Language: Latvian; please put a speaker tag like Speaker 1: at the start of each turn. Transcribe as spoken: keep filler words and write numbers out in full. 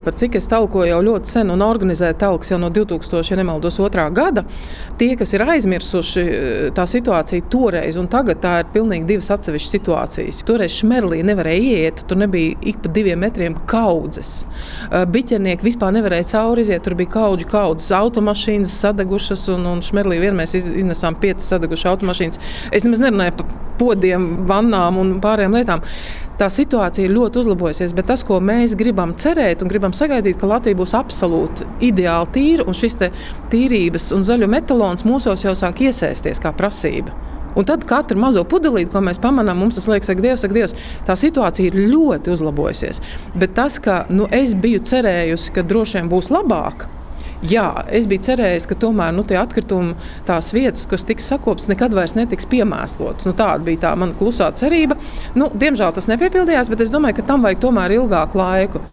Speaker 1: Par cik es talkoju jau ļoti sen un organizēju talkas jau no divtūkstošie, ja nemaldos, otrā gada. Tie, kas ir aizmirsuši tā situācija toreiz un tagad, tā ir pilnīgi divas atsevišķas situācijas. Toreiz Šmerlī nevarēja iet, tur nebija ik pa diviem metriem kaudzes. Biķernieki vispār nevarēja cauri iziet, tur bija kaudžu kaudzes, automašīnas sadegušas un, un Šmerlī vien mēs iznesām piecas sadegušas automašīnas. Es nemaz nerunāju par podiem, vannām un pārējām lietām. Tā situācija ir ļoti uzlabojusies, bet tas, ko mēs gribam cerēt un gribam sagaidīt, ka Latvija būs absolūti ideāli tīra un šis te tīrības un zaļuma etalons mūsos jau sāk iesēsties kā prasība. Un tad katru mazo pudelīti, ko mēs pamanām, mums tas liekas, ak Dievs, ak Dievs, tā situācija ir ļoti uzlabojusies. Bet tas, ka nu, es biju cerējusi, ka droši vien būs labāk, jā, es biju cerējis, ka tomēr nu, tie atkritumi, tās vietas, kas tiks sakoptas, nekad vairs netiks piemēslotas. Nu, tāda bija tā mana klusā cerība. Nu, diemžēl tas nepiepildījās, bet es domāju, ka tam vajag tomēr ilgāku laiku.